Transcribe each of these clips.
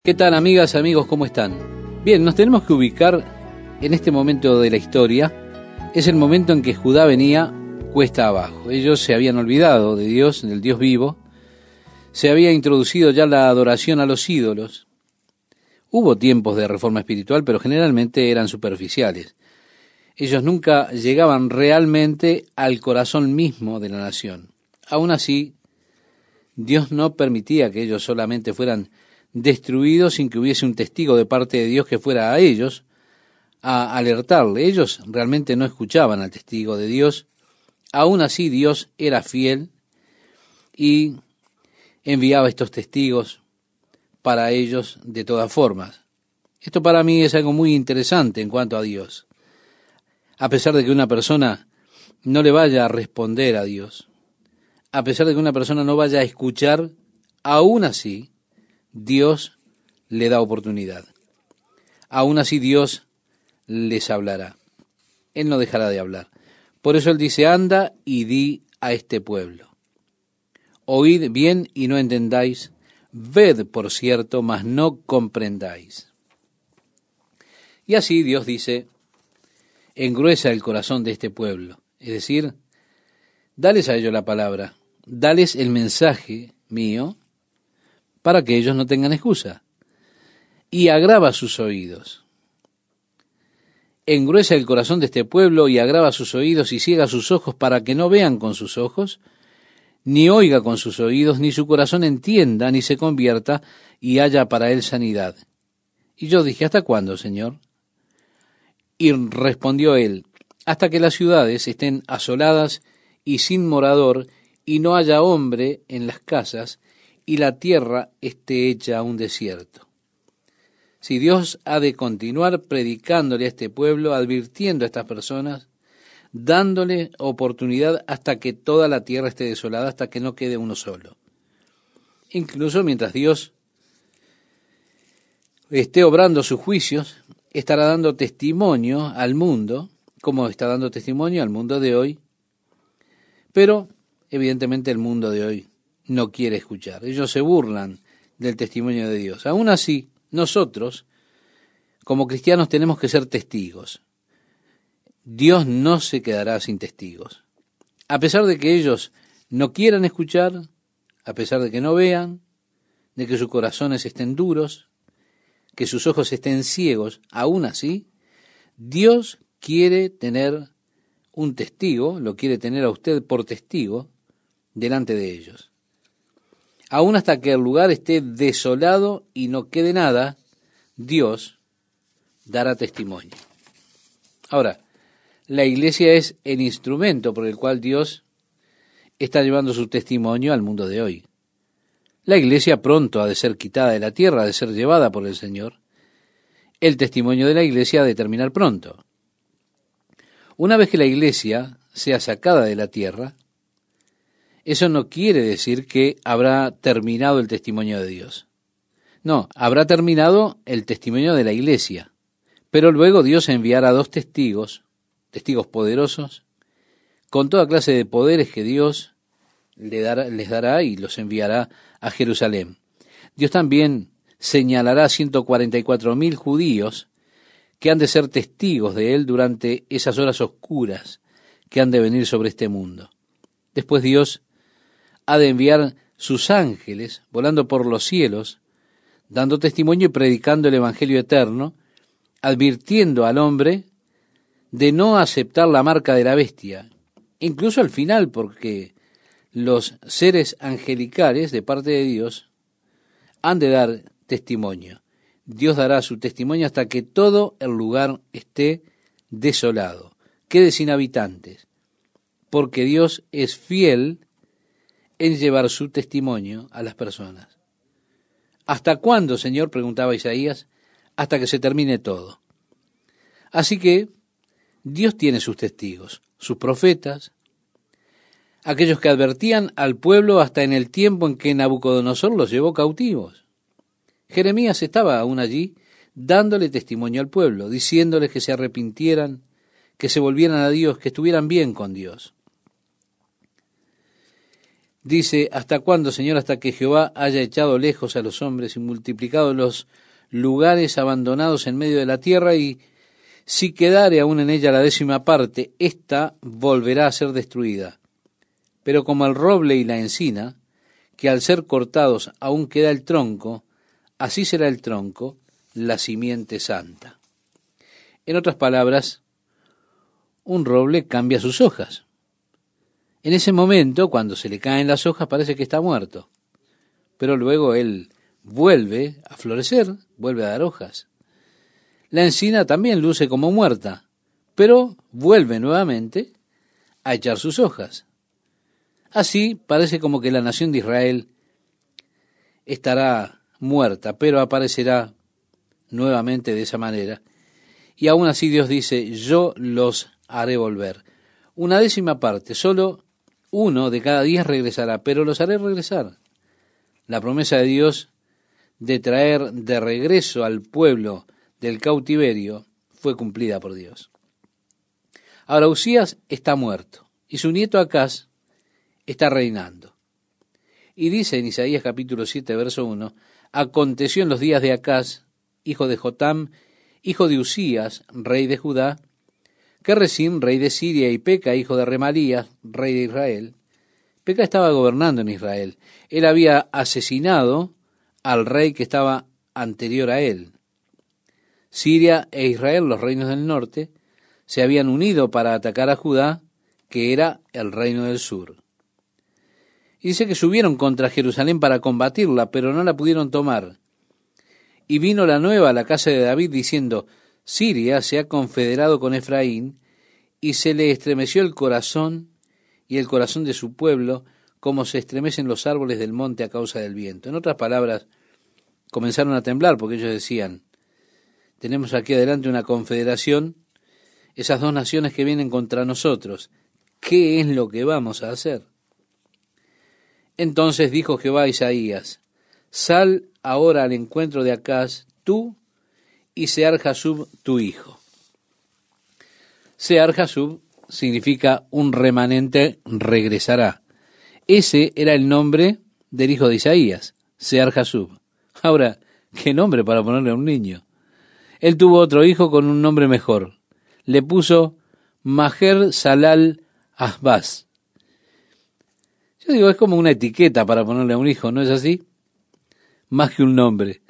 ¿Qué tal, amigas, amigos? ¿Cómo están? Bien, nos tenemos que ubicar en este momento de la historia. Es el momento en que Judá venía cuesta abajo. Ellos se habían olvidado de Dios, del Dios vivo. Se había introducido ya la adoración a los ídolos. Hubo tiempos de reforma espiritual, pero generalmente eran superficiales. Ellos nunca llegaban realmente al corazón mismo de la nación. Aún así, Dios no permitía que ellos solamente fueran destruidos sin que hubiese un testigo de parte de Dios que fuera a ellos a alertarle. Ellos realmente no escuchaban al testigo de Dios. Aún así, Dios era fiel y enviaba estos testigos para ellos de todas formas. Esto para mí es algo muy interesante en cuanto a Dios. A pesar de que una persona no le vaya a responder a Dios, a pesar de que una persona no vaya a escuchar, aún así, Dios le da oportunidad. Aún así Dios les hablará. Él no dejará de hablar. Por eso Él dice, anda y di a este pueblo. Oíd bien y no entendáis, ved por cierto, mas no comprendáis. Y así Dios dice, engruesa el corazón de este pueblo. Es decir, dales a ellos la palabra, dales el mensaje mío, para que ellos no tengan excusa. Y agrava sus oídos. Engruesa el corazón de este pueblo y agrava sus oídos y ciega sus ojos para que no vean con sus ojos, ni oiga con sus oídos, ni su corazón entienda, ni se convierta y haya para él sanidad. Y yo dije, ¿hasta cuándo, Señor? Y respondió él, hasta que las ciudades estén asoladas y sin morador, y no haya hombre en las casas, y la tierra esté hecha un desierto. Si Dios ha de continuar predicándole a este pueblo, advirtiendo a estas personas, dándole oportunidad hasta que toda la tierra esté desolada, hasta que no quede uno solo. Incluso mientras Dios esté obrando sus juicios, estará dando testimonio al mundo, como está dando testimonio al mundo de hoy, pero evidentemente el mundo de hoy no quiere escuchar. Ellos se burlan del testimonio de Dios. Aún así, nosotros, como cristianos, tenemos que ser testigos. Dios no se quedará sin testigos. A pesar de que ellos no quieran escuchar, a pesar de que no vean, de que sus corazones estén duros, que sus ojos estén ciegos, aún así, Dios quiere tener un testigo, lo quiere tener a usted por testigo, delante de ellos. Aún hasta que el lugar esté desolado y no quede nada, Dios dará testimonio. Ahora, la iglesia es el instrumento por el cual Dios está llevando su testimonio al mundo de hoy. La iglesia pronto ha de ser quitada de la tierra, ha de ser llevada por el Señor. El testimonio de la iglesia ha de terminar pronto. Una vez que la iglesia sea sacada de la tierra, eso no quiere decir que habrá terminado el testimonio de Dios. No, habrá terminado el testimonio de la iglesia. Pero luego Dios enviará dos testigos, testigos poderosos, con toda clase de poderes que Dios les dará y los enviará a Jerusalén. Dios también señalará 144,000 judíos que han de ser testigos de Él durante esas horas oscuras que han de venir sobre este mundo. Después Dios ha de enviar sus ángeles volando por los cielos, dando testimonio y predicando el Evangelio eterno, advirtiendo al hombre de no aceptar la marca de la bestia, incluso al final, porque los seres angelicales de parte de Dios han de dar testimonio. Dios dará su testimonio hasta que todo el lugar esté desolado, quede sin habitantes, porque Dios es fiel en llevar su testimonio a las personas. ¿Hasta cuándo, Señor?, preguntaba Isaías, hasta que se termine todo. Así que Dios tiene sus testigos, sus profetas, aquellos que advertían al pueblo hasta en el tiempo en que Nabucodonosor los llevó cautivos. Jeremías estaba aún allí dándole testimonio al pueblo, diciéndoles que se arrepintieran, que se volvieran a Dios, que estuvieran bien con Dios. Dice, ¿hasta cuándo, Señor? Hasta que Jehová haya echado lejos a los hombres y multiplicado los lugares abandonados en medio de la tierra, y si quedare aún en ella la 10ª parte, ésta volverá a ser destruida. Pero como el roble y la encina, que al ser cortados aún queda el tronco, así será el tronco, la simiente santa. En otras palabras, un roble cambia sus hojas. En ese momento, cuando se le caen las hojas, parece que está muerto. Pero luego él vuelve a florecer, vuelve a dar hojas. La encina también luce como muerta, pero vuelve nuevamente a echar sus hojas. Así parece como que la nación de Israel estará muerta, pero aparecerá nuevamente de esa manera. Y aún así Dios dice, yo los haré volver. Una 10ª parte, solo 1 de cada 10 regresará, pero los haré regresar. La promesa de Dios de traer de regreso al pueblo del cautiverio fue cumplida por Dios. Ahora Usías está muerto y su nieto Acaz está reinando. Y dice en Isaías capítulo 7, verso 1, aconteció en los días de Acaz, hijo de Jotam, hijo de Usías, rey de Judá, que Resín, rey de Siria, y Peca, hijo de Remalías, rey de Israel. Peca estaba gobernando en Israel. Él había asesinado al rey que estaba anterior a él. Siria e Israel, los reinos del norte, se habían unido para atacar a Judá, que era el reino del sur. Y dice que subieron contra Jerusalén para combatirla, pero no la pudieron tomar. Y vino la nueva a la casa de David diciendo, Siria se ha confederado con Efraín, y se le estremeció el corazón y el corazón de su pueblo, como se estremecen los árboles del monte a causa del viento. En otras palabras, comenzaron a temblar porque ellos decían, tenemos aquí adelante una confederación, esas dos naciones que vienen contra nosotros, ¿qué es lo que vamos a hacer? Entonces dijo Jehová a Isaías, sal ahora al encuentro de Acaz, tú y Sear-Jasub, tu hijo. Sear-Jasub significa un remanente regresará. Ese era el nombre del hijo de Isaías, Sear-Jasub. Ahora, ¿qué nombre para ponerle a un niño? Él tuvo otro hijo con un nombre mejor. Le puso Maher-Salal-Ahbaz. Yo digo, es como una etiqueta para ponerle a un hijo, ¿no es así? Más que un nombre.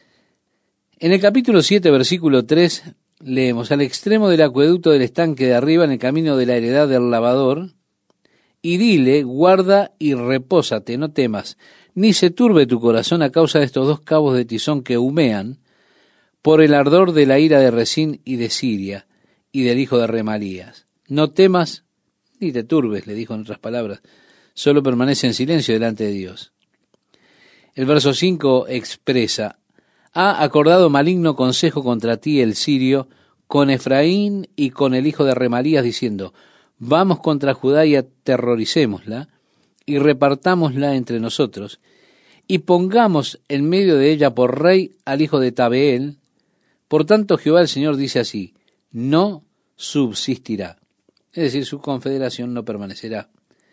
En el capítulo 7, versículo 3, leemos, al extremo del acueducto del estanque de arriba, en el camino de la heredad del lavador, y dile, guarda y repósate, no temas, ni se turbe tu corazón a causa de estos dos cabos de tizón que humean, por el ardor de la ira de Resín y de Siria, y del hijo de Remalías. No temas, ni te turbes, le dijo en otras palabras, solo permanece en silencio delante de Dios. El verso 5 expresa, ha acordado maligno consejo contra ti el sirio, con Efraín y con el hijo de Remalías, diciendo, vamos contra Judá y aterroricémosla, y repartámosla entre nosotros, y pongamos en medio de ella por rey al hijo de Tabeel. Por tanto Jehová el Señor dice así, no subsistirá. Es decir, su confederación no permanecerá.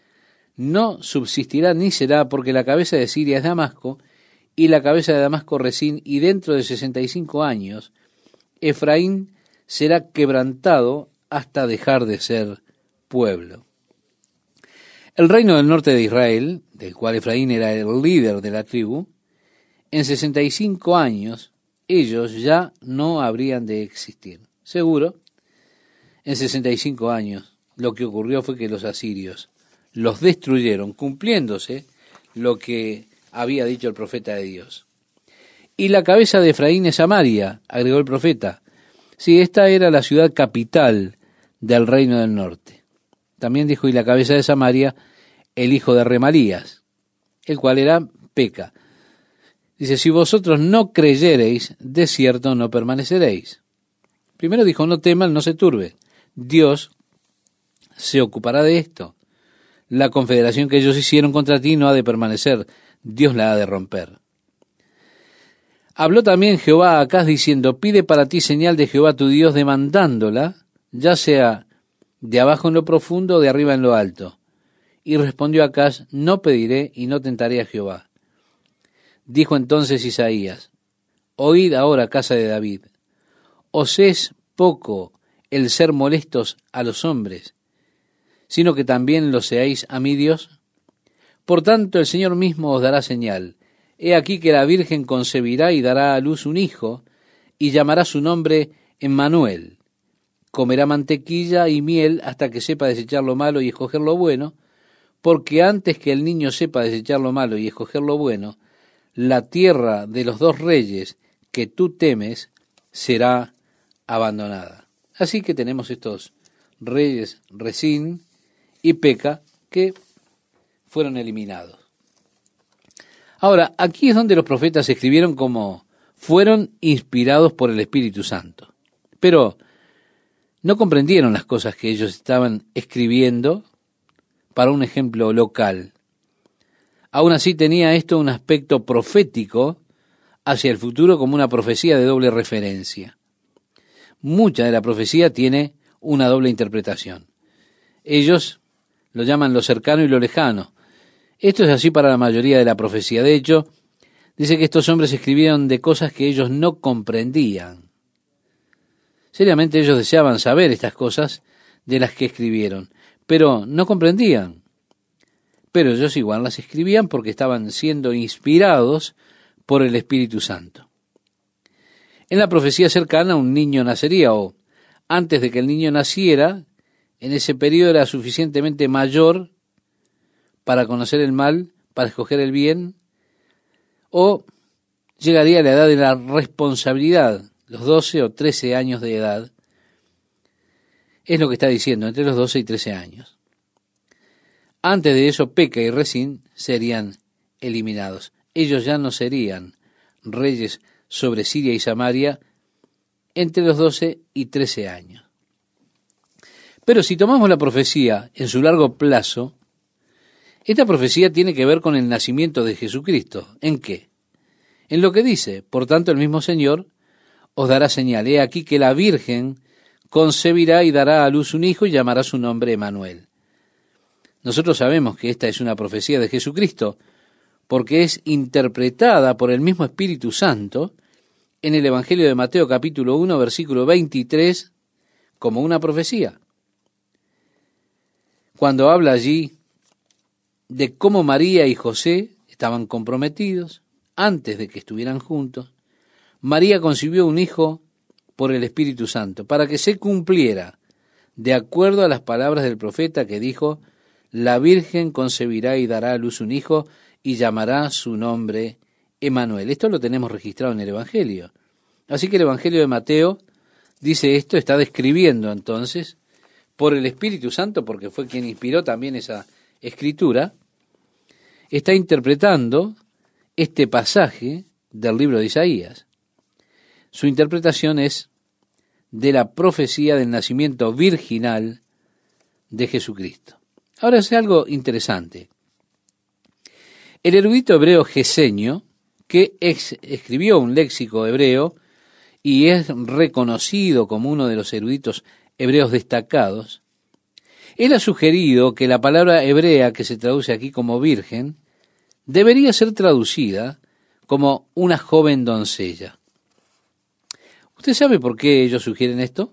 No subsistirá ni será, porque la cabeza de Siria es Damasco, y la cabeza de Damasco Resín, y dentro de 65 años, Efraín será quebrantado hasta dejar de ser pueblo. El reino del norte de Israel, del cual Efraín era el líder de la tribu, en 65 años ellos ya no habrían de existir. Seguro, en 65 años lo que ocurrió fue que los asirios los destruyeron, cumpliéndose lo que había dicho el profeta de Dios. Y la cabeza de Efraín es Samaria, agregó el profeta. Sí, esta era la ciudad capital del reino del norte. También dijo, y la cabeza de Samaria, el hijo de Remalías, el cual era Peca. Dice, si vosotros no creyereis, de cierto no permaneceréis. Primero dijo, no teman, no se turbe. Dios se ocupará de esto. La confederación que ellos hicieron contra ti no ha de permanecer, Dios la ha de romper. Habló también Jehová a Acaz diciendo, pide para ti señal de Jehová tu Dios, demandándola, ya sea de abajo en lo profundo o de arriba en lo alto. Y respondió Acaz: no pediré y no tentaré a Jehová. Dijo entonces Isaías: oíd ahora, casa de David, ¿os es poco el ser molestos a los hombres, sino que también lo seáis a mi Dios? Por tanto, el Señor mismo os dará señal. He aquí que la Virgen concebirá y dará a luz un hijo, y llamará su nombre Emmanuel. Comerá mantequilla y miel hasta que sepa desechar lo malo y escoger lo bueno, porque antes que el niño sepa desechar lo malo y escoger lo bueno, la tierra de los dos reyes que tú temes será abandonada. Así que tenemos estos reyes, Resín y Peca, que fueron eliminados. Ahora, aquí es donde los profetas escribieron como fueron inspirados por el Espíritu Santo. Pero no comprendieron las cosas que ellos estaban escribiendo para un ejemplo local. Aún así tenía esto un aspecto profético hacia el futuro, como una profecía de doble referencia. Mucha de la profecía tiene una doble interpretación. Ellos lo llaman lo cercano y lo lejano. Esto es así para la mayoría de la profecía. De hecho, dice que estos hombres escribieron de cosas que ellos no comprendían. Seriamente ellos deseaban saber estas cosas de las que escribieron, pero no comprendían. Pero ellos igual las escribían porque estaban siendo inspirados por el Espíritu Santo. En la profecía cercana un niño nacería, o antes de que el niño naciera, en ese periodo era suficientemente mayor para conocer el mal, para escoger el bien, o llegaría a la edad de la responsabilidad, los 12 o 13 años de edad, es lo que está diciendo, entre los 12 y 13 años. Antes de eso, Peca y Resín serían eliminados. Ellos ya no serían reyes sobre Siria y Samaria entre los 12 y 13 años. Pero si tomamos la profecía en su largo plazo, esta profecía tiene que ver con el nacimiento de Jesucristo. ¿En qué? En lo que dice: por tanto el mismo Señor os dará señal. He aquí que la Virgen concebirá y dará a luz un hijo y llamará su nombre Emmanuel. Nosotros sabemos que esta es una profecía de Jesucristo, porque es interpretada por el mismo Espíritu Santo en el Evangelio de Mateo capítulo 1, versículo 23, como una profecía. Cuando habla allí de cómo María y José estaban comprometidos antes de que estuvieran juntos, María concibió un hijo por el Espíritu Santo, para que se cumpliera, de acuerdo a las palabras del profeta que dijo: la Virgen concebirá y dará a luz un hijo y llamará su nombre Emmanuel. Esto lo tenemos registrado en el Evangelio. Así que el Evangelio de Mateo dice esto, está describiendo entonces por el Espíritu Santo, porque fue quien inspiró también esa escritura, está interpretando este pasaje del libro de Isaías. Su interpretación es de la profecía del nacimiento virginal de Jesucristo. Ahora es algo interesante. El erudito hebreo Gesenio, que escribió un léxico hebreo y es reconocido como uno de los eruditos hebreos destacados, él ha sugerido que la palabra hebrea que se traduce aquí como virgen debería ser traducida como una joven doncella. ¿Usted sabe por qué ellos sugieren esto?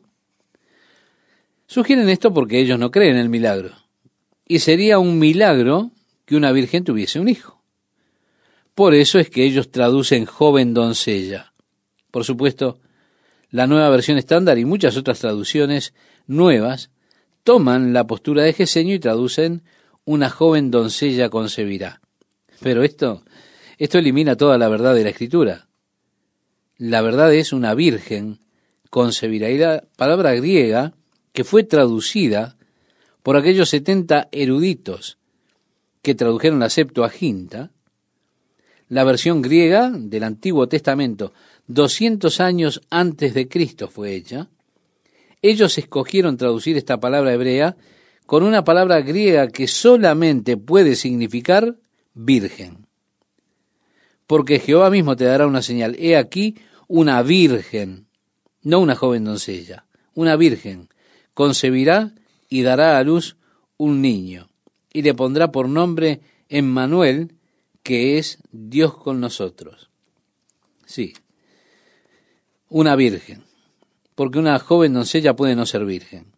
Sugieren esto porque ellos no creen en el milagro. Y sería un milagro que una virgen tuviese un hijo. Por eso es que ellos traducen joven doncella. Por supuesto, la nueva versión estándar y muchas otras traducciones nuevas toman la postura de Gesenio y traducen una joven doncella concebirá. Pero esto elimina toda la verdad de la Escritura. La verdad es una virgen concebirá. Y la palabra griega que fue traducida por aquellos 70 eruditos que tradujeron la Septuaginta, la versión griega del Antiguo Testamento, 200 años antes de Cristo fue hecha. Ellos escogieron traducir esta palabra hebrea con una palabra griega que solamente puede significar virgen. Porque Jehová mismo te dará una señal. He aquí una virgen, no una joven doncella, una virgen concebirá y dará a luz un niño. y le pondrá por nombre Emmanuel, que es Dios con nosotros. Sí, una virgen, porque una joven doncella puede no ser virgen.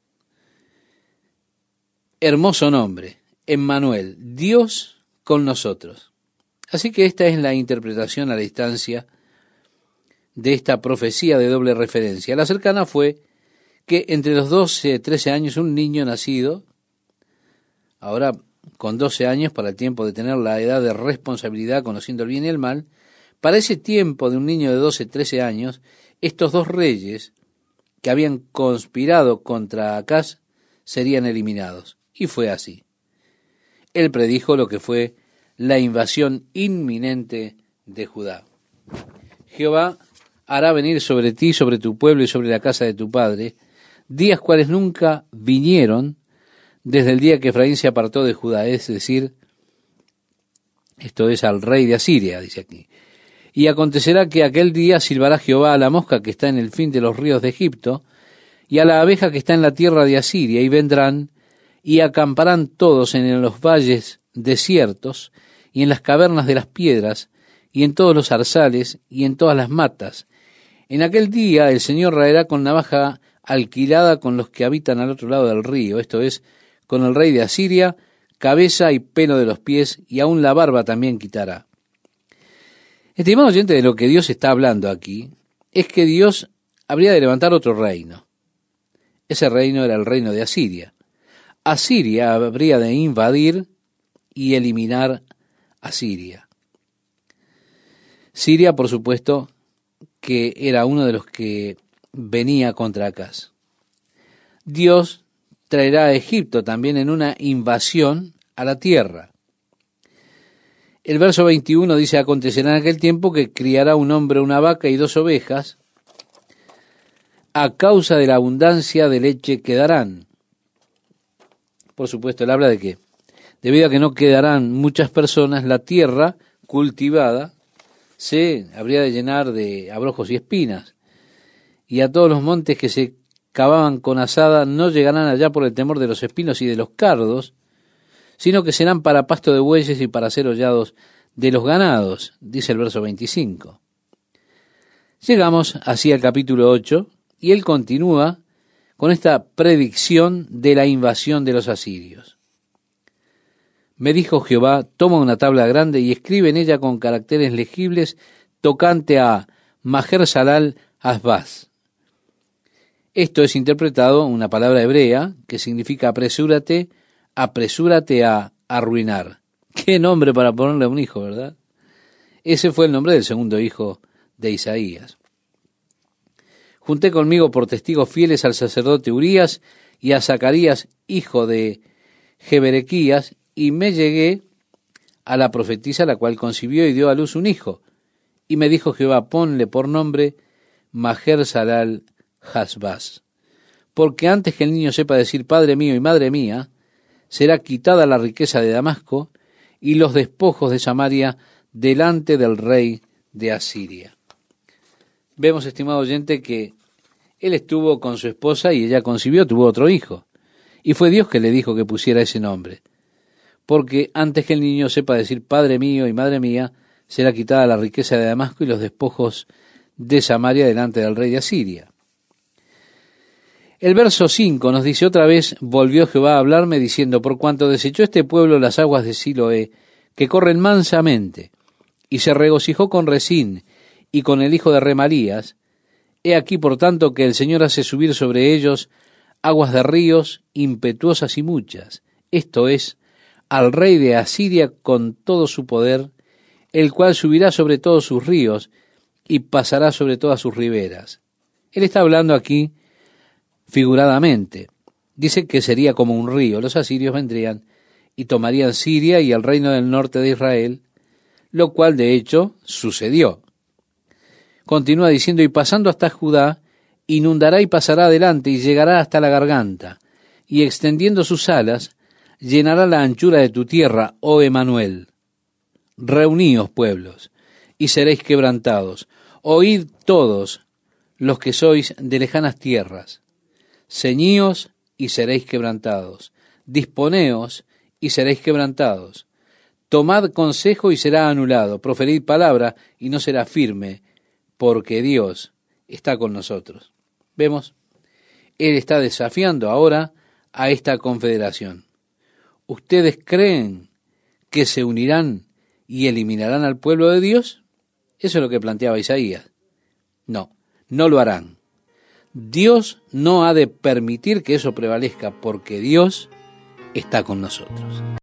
Hermoso nombre, Emmanuel, Dios con nosotros. Así que esta es la interpretación a la distancia de esta profecía de doble referencia. La cercana fue que entre los 12 y 13 años un niño nacido, ahora con 12 años para el tiempo de tener la edad de responsabilidad conociendo el bien y el mal, para ese tiempo de un niño de 12, 13 años, estos dos reyes que habían conspirado contra Acaz serían eliminados. Y fue así. Él predijo lo que fue la invasión inminente de Judá. Jehová hará venir sobre ti, sobre tu pueblo y sobre la casa de tu padre, días cuales nunca vinieron desde el día que Efraín se apartó de Judá, es decir, esto es al rey de Asiria, dice aquí. Y acontecerá que aquel día silbará Jehová a la mosca que está en el fin de los ríos de Egipto, y a la abeja que está en la tierra de Asiria, y vendrán, y acamparán todos en los valles desiertos, y en las cavernas de las piedras, y en todos los zarzales, y en todas las matas. En aquel día el Señor raerá con navaja alquilada con los que habitan al otro lado del río, esto es, con el rey de Asiria, cabeza y pelo de los pies, y aun la barba también quitará. Estimado oyente, de lo que Dios está hablando aquí, es que Dios habría de levantar otro reino. Ese reino era el reino de Asiria. Asiria habría de invadir y eliminar a Siria. Siria, por supuesto, que era uno de los que venía contra Acaz. Dios traerá a Egipto también en una invasión a la tierra. El verso 21 dice, acontecerá en aquel tiempo que criará un hombre una vaca y 2 ovejas, a causa de la abundancia de leche que darán. Por supuesto, él habla de que, debido a que no quedarán muchas personas, la tierra cultivada se habría de llenar de abrojos y espinas, y a todos los montes que se cavaban con azada no llegarán allá por el temor de los espinos y de los cardos, sino que serán para pasto de bueyes y para ser hollados de los ganados, dice el verso 25. Llegamos así al capítulo 8, y él continúa con esta predicción de la invasión de los asirios. Me dijo Jehová, toma una tabla grande y escribe en ella con caracteres legibles tocante a Maher-Salal Asbaz. Esto es interpretado una palabra hebrea que significa apresúrate a arruinar. Qué nombre para ponerle a un hijo, ¿verdad? Ese fue el nombre del segundo hijo de Isaías. Junté conmigo por testigos fieles al sacerdote Urías y a Zacarías, hijo de Jeberequías, y me llegué a la profetisa, la cual concibió y dio a luz un hijo. Y me dijo Jehová, ponle por nombre Maher-Salal Asbaz, porque antes que el niño sepa decir Padre mío y Madre mía, será quitada la riqueza de Damasco y los despojos de Samaria delante del rey de Asiria. Vemos, estimado oyente, que él estuvo con su esposa y ella concibió, tuvo otro hijo. Y fue Dios que le dijo que pusiera ese nombre. Porque antes que el niño sepa decir Padre mío y Madre mía, será quitada la riqueza de Damasco y los despojos de Samaria delante del rey de Asiria. El verso 5 nos dice, otra vez volvió Jehová a hablarme diciendo, por cuanto desechó este pueblo las aguas de Siloé, que corren mansamente, y se regocijó con Resín y con el hijo de Remalías, he aquí por tanto que el Señor hace subir sobre ellos aguas de ríos impetuosas y muchas, esto es, al rey de Asiria con todo su poder, el cual subirá sobre todos sus ríos y pasará sobre todas sus riberas. Él está hablando aquí figuradamente. Dice que sería como un río. Los asirios vendrían y tomarían Siria y el reino del norte de Israel, lo cual de hecho sucedió. Continúa diciendo, y pasando hasta Judá, inundará y pasará adelante y llegará hasta la garganta, y extendiendo sus alas, llenará la anchura de tu tierra, oh Emmanuel. Reuníos, pueblos, y seréis quebrantados. Oíd todos los que sois de lejanas tierras. Ceñíos y seréis quebrantados. Disponeos y seréis quebrantados. Tomad consejo y será anulado. Proferid palabra y no será firme, porque Dios está con nosotros. ¿Vemos? Él está desafiando ahora a esta confederación. ¿Ustedes creen que se unirán y eliminarán al pueblo de Dios? Eso es lo que planteaba Isaías. No, no lo harán. Dios no ha de permitir que eso prevalezca, porque Dios está con nosotros.